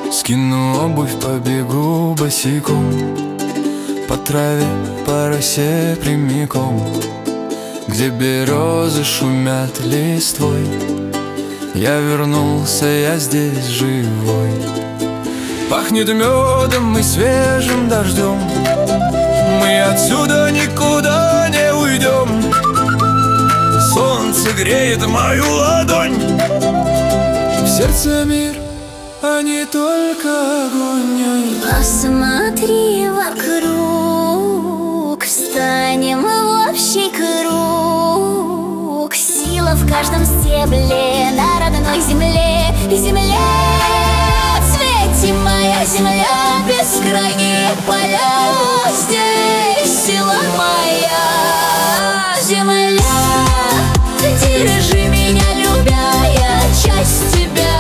Скину обувь, побегу босиком по траве, по росе прямиком, где березы шумят листвой. Я вернулся, я здесь живой. Пахнет медом и свежим дождем. Мы отсюда никуда не уйдем. Солнце греет мою ладонь. В сердце мир, а не только огонь. Посмотри вокруг, встанем в общий круг. Сила в каждом стебле на родной земле. Земле в цвете моя земля, бескрайние поля. Здесь сила моя земля. Держи меня, любя, я часть тебя.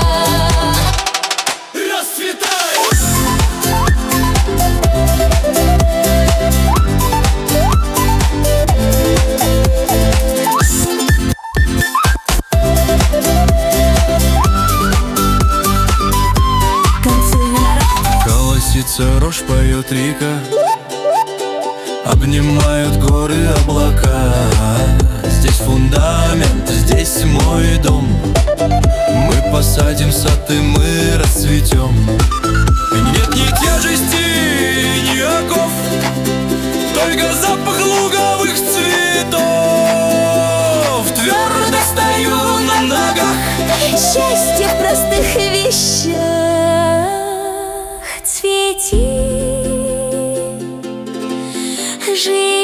Колосится рожь, поет река, обнимают горы облака. Здесь фундамент, здесь мой дом. Мы посадим сад и мы расцветем. Нет ни тяжести, ни оков, только запах луговых цветов. Твердо стою на ногах. Счастье в простых вещах. Цвети, жизнь.